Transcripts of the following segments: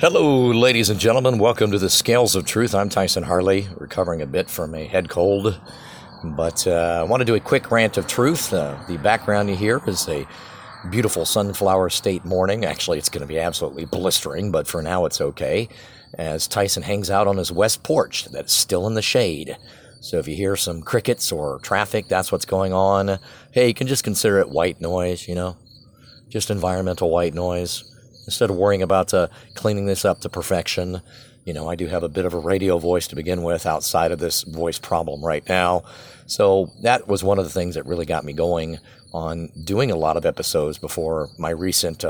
Hello, ladies and gentlemen. Welcome to the Scales of Truth. I'm Tyson Harley, recovering a bit from a head cold. But I want to do a quick rant of truth. The background you hear is a beautiful Sunflower State morning. Actually, it's going to be absolutely blistering, but for now it's okay, as Tyson hangs out on his west porch that's still in the shade. So if you hear some crickets or traffic, that's what's going on. Hey, you can just consider it white noise, just environmental white noise. Instead of worrying about cleaning this up to perfection, I do have a bit of a radio voice to begin with outside of this voice problem right now. So that was one of the things that really got me going on doing a lot of episodes before my recent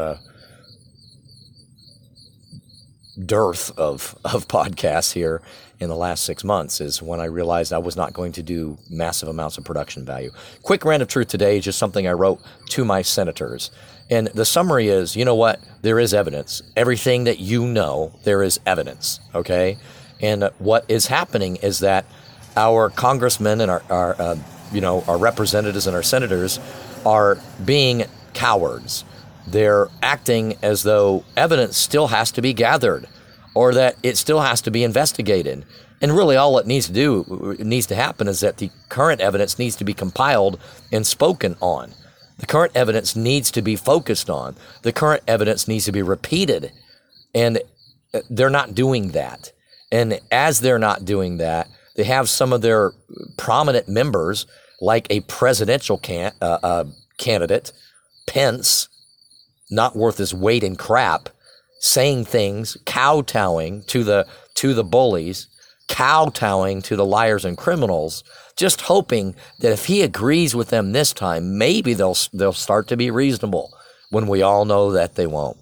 dearth of podcasts here in the last 6 months, is when I realized I was not going to do massive amounts of production value. Quick rant of truth today is just something I wrote to my senators. And the summary is, you know what? There is evidence. Everything that you know, there is evidence, okay? And what is happening is that our congressmen and our representatives and our senators are being cowards. They're acting as though evidence still has to be gathered, or that it still has to be investigated. And really all it needs to happen is that the current evidence needs to be compiled and spoken on. The current evidence needs to be focused on. The current evidence needs to be repeated. And they're not doing that. And as they're not doing that, they have some of their prominent members, like a presidential candidate, Pence, not worth his weight in crap, saying things, kowtowing to the bullies, kowtowing to the liars and criminals, just hoping that if he agrees with them this time, maybe they'll start to be reasonable, when we all know that they won't.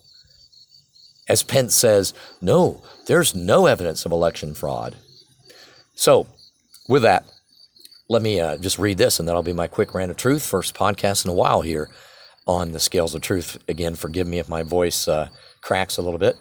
As Pence says, no, there's no evidence of election fraud. So with that, let me just read this, and that'll be my quick rant of truth. First podcast in a while here on the Scales of Truth. Again, forgive me if my voice cracks a little bit.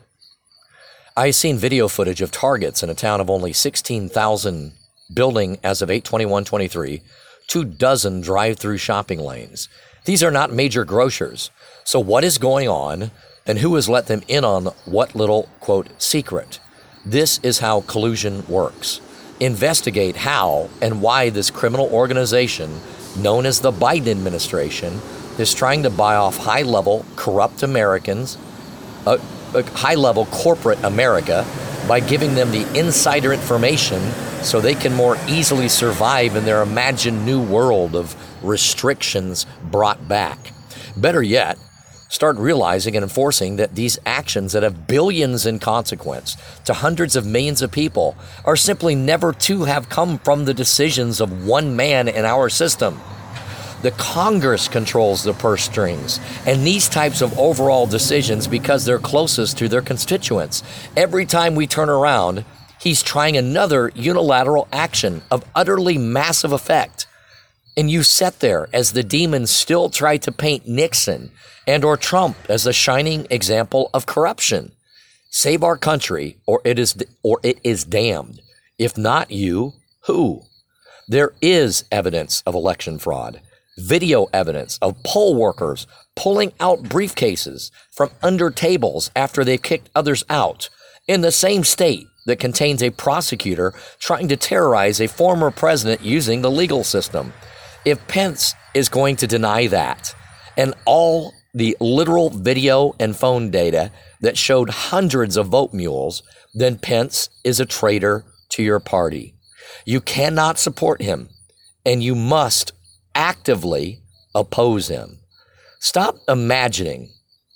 I seen video footage of targets in a town of only 16,000 building as of 8/21/23, 24 drive-through shopping lanes. These are not major grocers. So what is going on, and who has let them in on what little, quote, secret? This is how collusion works. Investigate how and why this criminal organization, known as the Biden administration, is trying to buy off high-level corrupt Americans, high-level corporate America, by giving them the insider information so they can more easily survive in their imagined new world of restrictions brought back. Better yet, start realizing and enforcing that these actions that have billions in consequence to hundreds of millions of people are simply never to have come from the decisions of one man in our system. The Congress controls the purse strings and these types of overall decisions because they're closest to their constituents. Every time we turn around, he's trying another unilateral action of utterly massive effect. And you sat there as the demons still try to paint Nixon and or Trump as a shining example of corruption. Save our country or it is damned. If not you, who? There is evidence of election fraud. Video evidence of poll workers pulling out briefcases from under tables after they've kicked others out in the same state that contains a prosecutor trying to terrorize a former president using the legal system. If Pence is going to deny that, and all the literal video and phone data that showed hundreds of vote mules, then Pence is a traitor to your party. You cannot support him, and you must actively oppose him. Stop imagining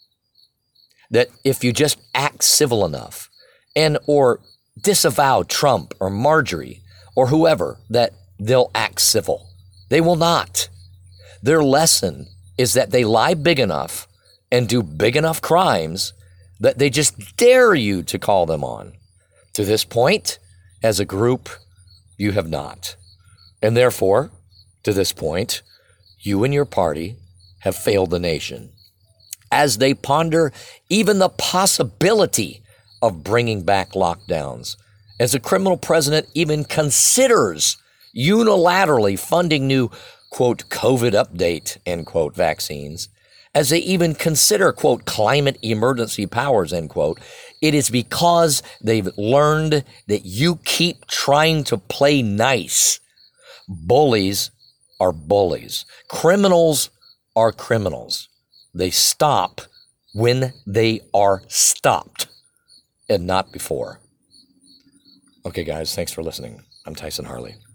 that if you just act civil enough and or disavow Trump or Marjorie or whoever, that they'll act civil. They will not. Their lesson is that they lie big enough and do big enough crimes that they just dare you to call them on. To this point, as a group, you have not. And therefore, to this point, you and your party have failed the nation. As they ponder even the possibility of bringing back lockdowns, as a criminal president even considers unilaterally funding new, quote, COVID update, end quote, vaccines, as they even consider, quote, climate emergency powers, end quote, It is because they've learned that you keep trying to play nice. Bullies are bullies. Criminals are criminals. They stop when they are stopped and not before. Okay, guys, thanks for listening. I'm Tyson Harley.